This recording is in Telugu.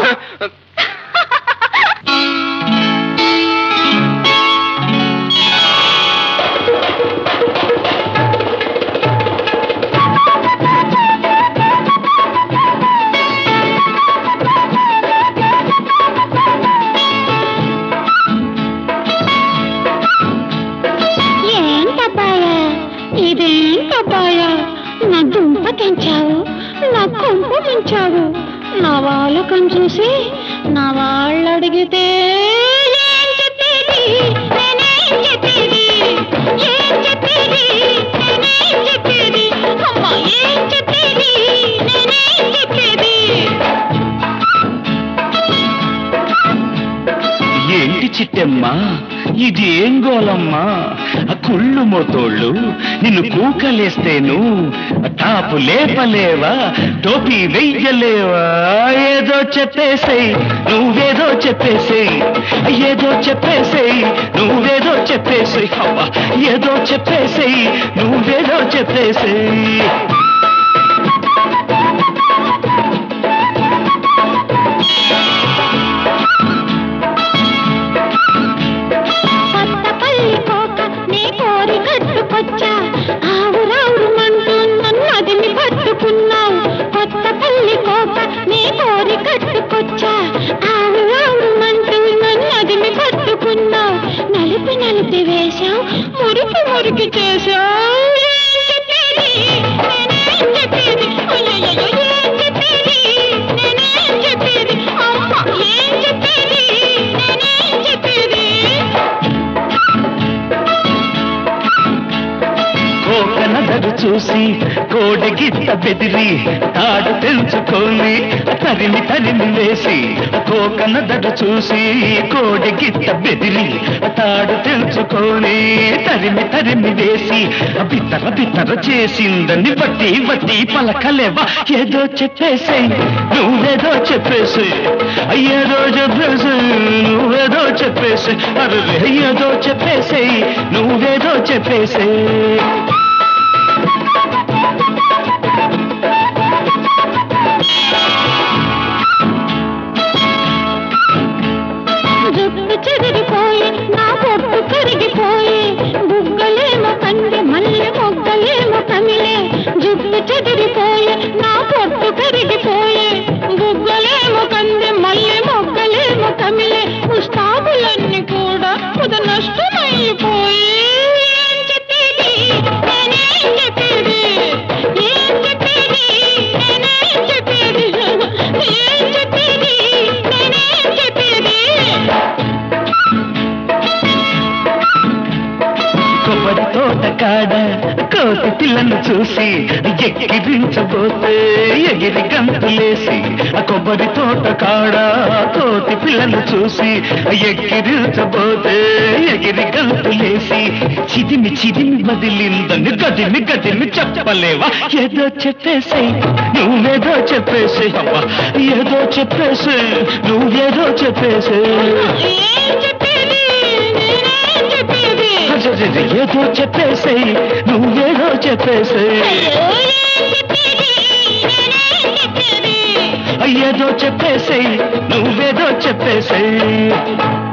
నా దుంప తెంచావు, నా కొంపు ముంచావు, నా వాళ్ళకం చూసి నా వాళ్ళు అడిగితే ఏం చెప్పేది, నేనేం చెప్పేది, ఏం చెప్పేది, నేనేం చెప్పేది, అమ్మా ఏం చెప్పేది, నేనేం చెప్పేది. ఏంటి చిట్టమ్మా ఇది ఏం గోలమ్మా? కుళ్ళు మోతోళ్ళు నిన్ను కూకలేస్తేను టాపు లేపలేవా, టోపీ వెయ్యలేవా? ఏదో చెప్పేసేయ్, నువ్వేదో చెప్పేసేయ్, ఏదో చెప్పేసేయ్, నువ్వేదో చెప్పేసేయ్, అవ్వ ఏదో చెప్పేసేయ్, నువ్వేదో చెప్పేసేయ్. ఆవు రావు మంటూ నన్ను అదిని పట్టుకున్నావు, కొత్త పల్లి కోక నీ కోరి కట్టుకొచ్చా. ఆవు రావు మంటూ నన్ను అదిని పట్టుకున్నావు, నలిపి నలిపి వేశావు, మురికి మురికి చేశావు. ఏం చెప్పేది, నేనేం చెప్పేది, ఏం చెప్పేది, నేనేం చెప్పేది, అమ్మ ఏం చెప్పేది, నేనేం చెప్పేది. కోకనదరు చూసి కోడగిత్త బెదిరి తాడు తెంచుకొని తరిమి తరిమి వేసి, కోకనదరు చూసి కోడగిత్త బెదిరి తాడు తెంచుకొని తరిమి తరిమి వేసి, బిత్తర బిత్తర చేసిందని బట్టి బట్టి పలకలేవా? ఏదో చెప్పేసేయ్, నువ్వేదో చెప్పేసేయ్, ఏదో చెప్పేసేయ్, నువ్వేదో చెప్పేసేయ్, అరే ఏదో చెప్పేసేయ్, నువ్వేదో చెప్పేసేయ్. జుట్టు చెదిరిపోయి నా పొట్టు కరిగిపోయి, బుగ్గలేమో కంది మల్లె మొగ్గలేమో కమిలే. జుట్టు చెదిరిపోయి నా పొట్టు కరిగిపోయి, బుగ్గలేమో కంది మల్లె మొగ్గలేమో కమిలే. పుష్పాకులన్నీ కూడా పుద నష్టమైపోయి. ఏం చెప్పేది, నేనేం చెప్పేది, ఏం చెప్పేది, నేనేం చెప్పేది, ఏం చెప్పేది, నేనేం చెప్పేది. కొబ్బరి తోట కాడ కోతి పిల్లను చూసి ఎక్కిరించబోతే ఎగిరి గంతులేసి, కొబ్బరి తోట కాడ కోతి పిల్లను చూసి ఎక్కిరించబోతే ఎగిరి గంతులేసి, చిదిమి చిదిమి వదిలిందని గదిమి గదిమి చెప్పలేవా? ఏదో చెప్పేసేయ్, నువ్వేదో చెప్పేసేయ్, అవ్వ ఏదో చెప్పేసేయ్, నువ్వేదో చెప్పేసేయ్. ఏదో చెప్పేసేయ్, నువ్వేదో చెప్పేసేయ్, ఏదో చెప్పేసేయ్, నువ్వేదో చెప్పేసేయ్.